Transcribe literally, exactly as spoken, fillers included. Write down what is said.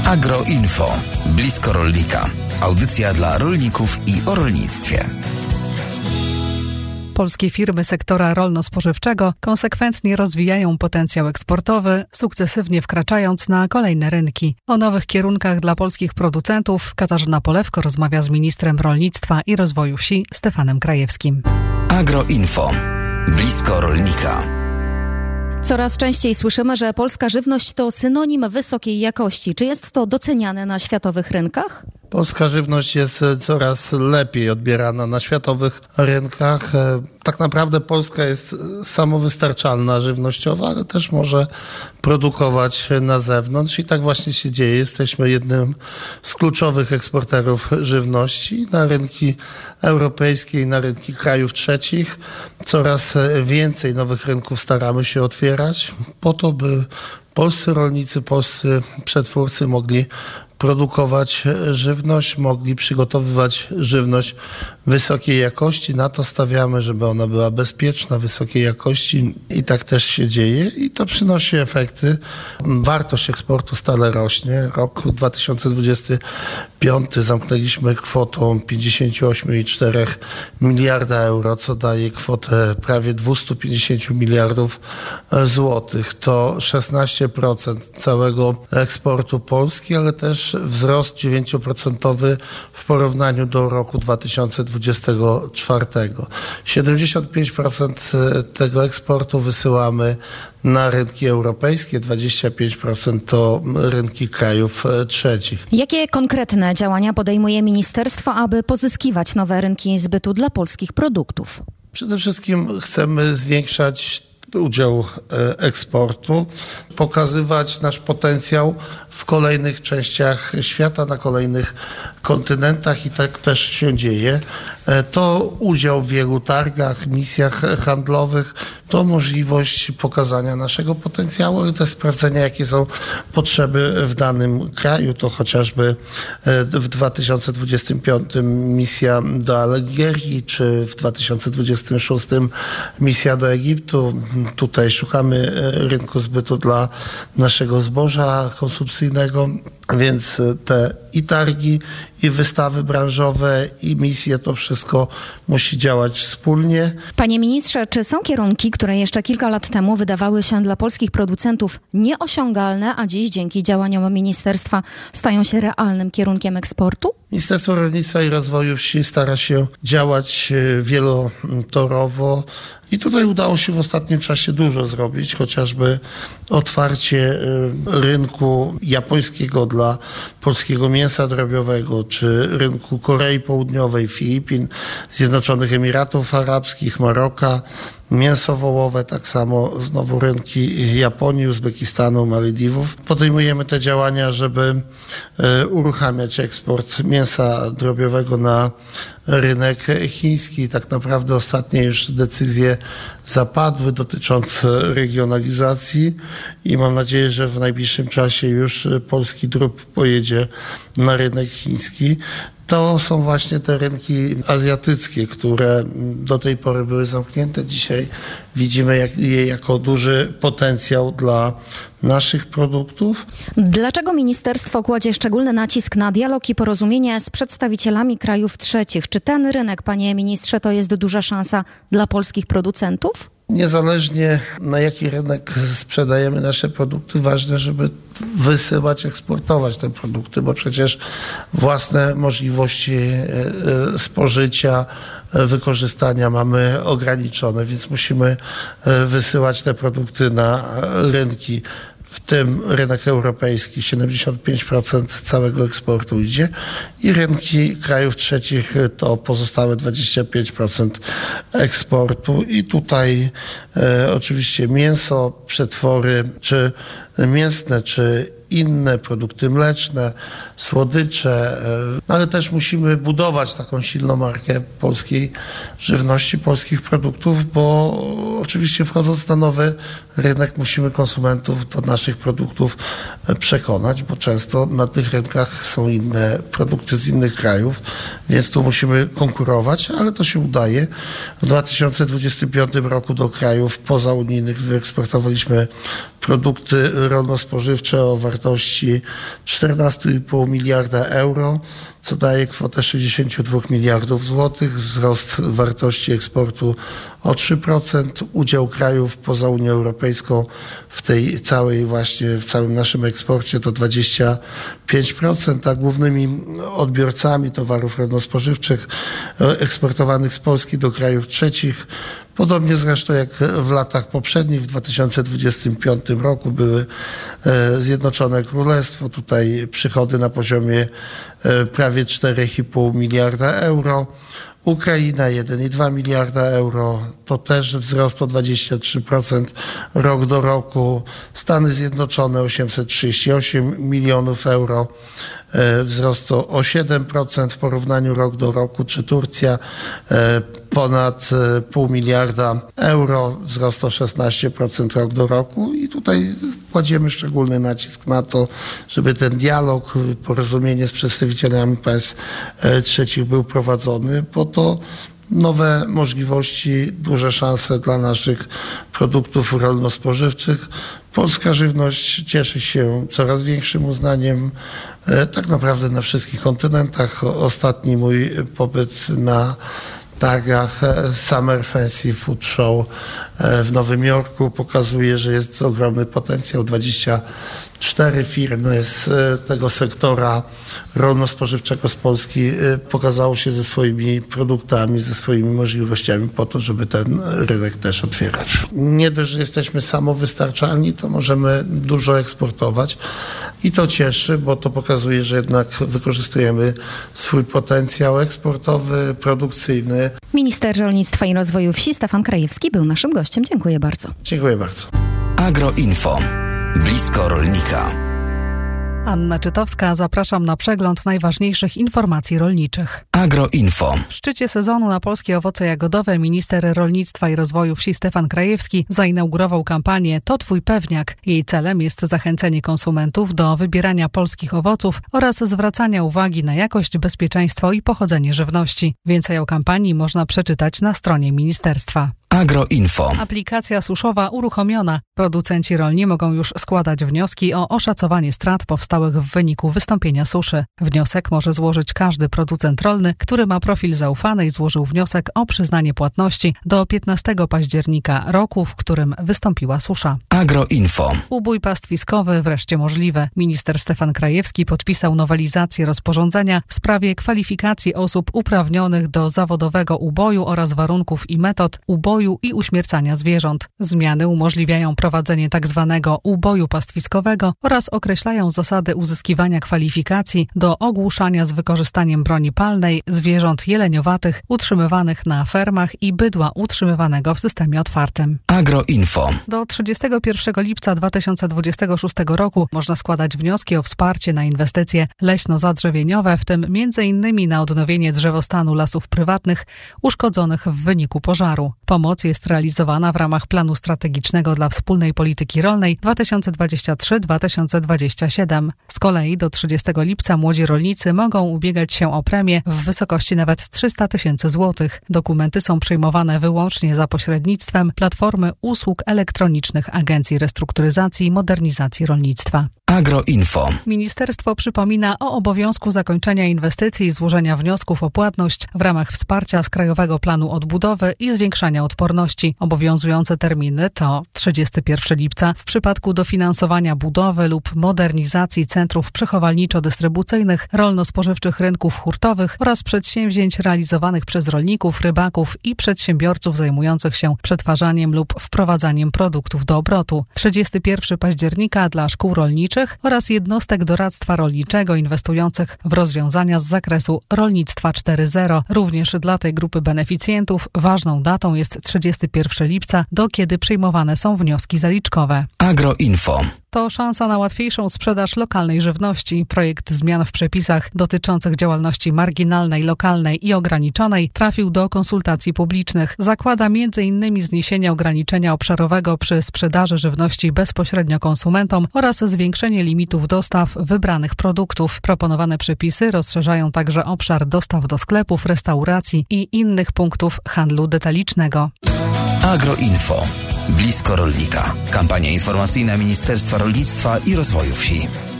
Agroinfo. Blisko rolnika. Audycja dla rolników i o rolnictwie. Polskie firmy sektora rolno-spożywczego konsekwentnie rozwijają potencjał eksportowy, sukcesywnie wkraczając na kolejne rynki. O nowych kierunkach dla polskich producentów Katarzyna Polewko rozmawia z ministrem rolnictwa i rozwoju wsi Stefanem Krajewskim. Agroinfo. Blisko rolnika. Coraz częściej słyszymy, że polska żywność to synonim wysokiej jakości. Czy jest to doceniane na światowych rynkach? Polska żywność jest coraz lepiej odbierana na światowych rynkach. Tak naprawdę Polska jest samowystarczalna żywnościowo, ale też może produkować na zewnątrz i tak właśnie się dzieje. Jesteśmy jednym z kluczowych eksporterów żywności na rynki europejskie i na rynki krajów trzecich. Coraz więcej nowych rynków staramy się otwierać po to, by polscy rolnicy, polscy przetwórcy mogli produkować żywność, mogli przygotowywać żywność wysokiej jakości. Na to stawiamy, żeby ona była bezpieczna, wysokiej jakości i tak też się dzieje i to przynosi efekty. Wartość eksportu stale rośnie. Rok dwa tysiące dwudziesty piąty zamknęliśmy kwotą pięćdziesiąt osiem przecinek cztery miliarda euro, co daje kwotę prawie dwieście pięćdziesiąt miliardów złotych. To szesnaście procent całego eksportu Polski, ale też wzrost dziewięć procent w porównaniu do roku dwa tysiące dwudziestego czwartego. siedemdziesiąt pięć procent tego eksportu wysyłamy na rynki europejskie, dwadzieścia pięć procent to rynki krajów trzecich. Jakie konkretne działania podejmuje ministerstwo, aby pozyskiwać nowe rynki zbytu dla polskich produktów? Przede wszystkim chcemy zwiększać udział eksportu, pokazywać nasz potencjał w kolejnych częściach świata, na kolejnych kontynentach i tak też się dzieje. To udział w wielu targach, misjach handlowych, to możliwość pokazania naszego potencjału, ale też sprawdzenia, jakie są potrzeby w danym kraju. To chociażby w dwa tysiące dwudziestym piątym misja do Algierii, czy w dwa tysiące dwudziestym szóstym misja do Egiptu. Tutaj szukamy rynku zbytu dla naszego zboża konsumpcyjnego, więc te i targi, i wystawy branżowe, i misje, to wszystko musi działać wspólnie. Panie ministrze, czy są kierunki, które jeszcze kilka lat temu wydawały się dla polskich producentów nieosiągalne, a dziś dzięki działaniom ministerstwa stają się realnym kierunkiem eksportu? Ministerstwo Rolnictwa i Rozwoju Wsi stara się działać wielotorowo. I tutaj udało się w ostatnim czasie dużo zrobić, chociażby otwarcie rynku japońskiego dla polskiego mięsa drobiowego, czy rynku Korei Południowej, Filipin, Zjednoczonych Emiratów Arabskich, Maroka, mięso wołowe, tak samo znowu rynki Japonii, Uzbekistanu, Malediwów. Podejmujemy te działania, żeby uruchamiać eksport mięsa drobiowego na rynek chiński. Tak naprawdę ostatnie już decyzje zapadły dotyczące regionalizacji i mam nadzieję, że w najbliższym czasie już polski drób pojedzie na rynek chiński. To są właśnie te rynki azjatyckie, które do tej pory były zamknięte. Dzisiaj widzimy je jako duży potencjał dla naszych produktów. Dlaczego ministerstwo kładzie szczególny nacisk na dialog i porozumienie z przedstawicielami krajów trzecich? Czy ten rynek, panie ministrze, to jest duża szansa dla polskich producentów? Niezależnie na jaki rynek sprzedajemy nasze produkty, ważne, żeby wysyłać, eksportować te produkty, bo przecież własne możliwości spożycia, wykorzystania mamy ograniczone, więc musimy wysyłać te produkty na rynki, w tym rynek europejski, siedemdziesiąt pięć procent całego eksportu idzie i rynki krajów trzecich to pozostałe dwadzieścia pięć procent eksportu i tutaj e, oczywiście mięso, przetwory, czy mięsne, czy inne produkty mleczne, słodycze, ale też musimy budować taką silną markę polskiej żywności, polskich produktów, bo oczywiście wchodząc na nowy rynek musimy konsumentów do naszych produktów przekonać, bo często na tych rynkach są inne produkty z innych krajów, więc tu musimy konkurować, ale to się udaje. W dwa tysiące dwudziestym piątym roku do krajów pozaunijnych wyeksportowaliśmy produkty rolno-spożywcze o wartości czternaście i pół miliarda euro, co daje kwotę sześćdziesiąt dwa miliardów złotych, wzrost wartości eksportu o trzy procent, udział krajów poza Unią Europejską w tej całej właśnie, w całym naszym eksporcie to dwadzieścia pięć procent, a głównymi odbiorcami towarów rolno-spożywczych eksportowanych z Polski do krajów trzecich, podobnie zresztą jak w latach poprzednich, w dwa tysiące dwudziestym piątym roku były Zjednoczone Królestwo, tutaj przychody na poziomie prawie cztery i pół miliarda euro, Ukraina jeden i dwa miliarda euro, to też wzrost o dwadzieścia trzy procent rok do roku, Stany Zjednoczone osiemset trzydzieści osiem milionów euro, wzrost o siedem procent w porównaniu rok do roku, czy Turcja ponad pół miliarda euro, wzrost o szesnaście procent rok do roku i tutaj kładziemy szczególny nacisk na to, żeby ten dialog, porozumienie z przedstawicielami państw trzecich był prowadzony, po to nowe możliwości, duże szanse dla naszych produktów rolno-spożywczych. Polska żywność cieszy się coraz większym uznaniem tak naprawdę na wszystkich kontynentach. Ostatni mój pobyt na targach Summer Fancy Food Show w Nowym Jorku pokazuje, że jest ogromny potencjał. dwadzieścia cztery firmy z tego sektora rolno-spożywczego z Polski pokazało się ze swoimi produktami, ze swoimi możliwościami po to, żeby ten rynek też otwierać. Nie dość, że jesteśmy samowystarczalni, to możemy dużo eksportować i to cieszy, bo to pokazuje, że jednak wykorzystujemy swój potencjał eksportowy, produkcyjny. Minister Rolnictwa i Rozwoju Wsi Stefan Krajewski był naszym gościem. Dziękuję bardzo. Dziękuję bardzo. Agroinfo. Blisko rolnika. Anna Czytowska, zapraszam na przegląd najważniejszych informacji rolniczych. Agroinfo. W szczycie sezonu na polskie owoce jagodowe minister Rolnictwa i Rozwoju Wsi Stefan Krajewski zainaugurował kampanię To Twój Pewniak. Jej celem jest zachęcenie konsumentów do wybierania polskich owoców oraz zwracania uwagi na jakość, bezpieczeństwo i pochodzenie żywności. Więcej o kampanii można przeczytać na stronie ministerstwa. Agroinfo. Aplikacja suszowa uruchomiona. Producenci rolni mogą już składać wnioski o oszacowanie strat powstałych w wyniku wystąpienia suszy. Wniosek może złożyć każdy producent rolny, który ma profil zaufany i złożył wniosek o przyznanie płatności do piętnastego października roku, w którym wystąpiła susza. Agroinfo. Ubój pastwiskowy wreszcie możliwy. Minister Stefan Krajewski podpisał nowelizację rozporządzenia w sprawie kwalifikacji osób uprawnionych do zawodowego uboju oraz warunków i metod uboju i uśmiercania zwierząt. Zmiany umożliwiają prowadzenie tzw. uboju pastwiskowego oraz określają zasady uzyskiwania kwalifikacji do ogłuszania z wykorzystaniem broni palnej zwierząt jeleniowatych utrzymywanych na fermach i bydła utrzymywanego w systemie otwartym. Agroinfo. Do trzydziestego pierwszego lipca dwa tysiące dwudziestego szóstego roku można składać wnioski o wsparcie na inwestycje leśno-zadrzewieniowe, w tym między innymi na odnowienie drzewostanu lasów prywatnych uszkodzonych w wyniku pożaru. Pomoc jest realizowana w ramach planu strategicznego dla wspólnej polityki rolnej dwa tysiące dwudziesty trzeci do dwa tysiące dwudziestego siódmego. Z kolei do trzydziestego lipca młodzi rolnicy mogą ubiegać się o premię w wysokości nawet trzysta tysięcy złotych. Dokumenty są przyjmowane wyłącznie za pośrednictwem Platformy Usług Elektronicznych Agencji Restrukturyzacji i Modernizacji Rolnictwa. Agroinfo. Ministerstwo przypomina o obowiązku zakończenia inwestycji i złożenia wniosków o płatność w ramach wsparcia z Krajowego Planu Odbudowy i zwiększania odporności. Obowiązujące terminy to trzydziestego pierwszego lipca w przypadku dofinansowania budowy lub modernizacji centrów przechowalniczo-dystrybucyjnych, rolno-spożywczych rynków hurtowych oraz przedsięwzięć realizowanych przez rolników, rybaków i przedsiębiorców zajmujących się przetwarzaniem lub wprowadzaniem produktów do obrotu. trzydziestego pierwszego października dla szkół rolniczych oraz jednostek doradztwa rolniczego inwestujących w rozwiązania z zakresu rolnictwa cztery zero. Również dla tej grupy beneficjentów ważną datą jest trzydziestego pierwszego lipca, do kiedy przyjmowane są wnioski zaliczkowe. Agroinfo. To szansa na łatwiejszą sprzedaż lokalnej żywności. Projekt zmian w przepisach dotyczących działalności marginalnej, lokalnej i ograniczonej trafił do konsultacji publicznych. Zakłada między innymi zniesienie ograniczenia obszarowego przy sprzedaży żywności bezpośrednio konsumentom oraz zwiększenie limitów dostaw wybranych produktów. Proponowane przepisy rozszerzają także obszar dostaw do sklepów, restauracji i innych punktów handlu detalicznego. Agroinfo. Blisko rolnika. Kampania informacyjna Ministerstwa Rolnictwa i Rozwoju Wsi.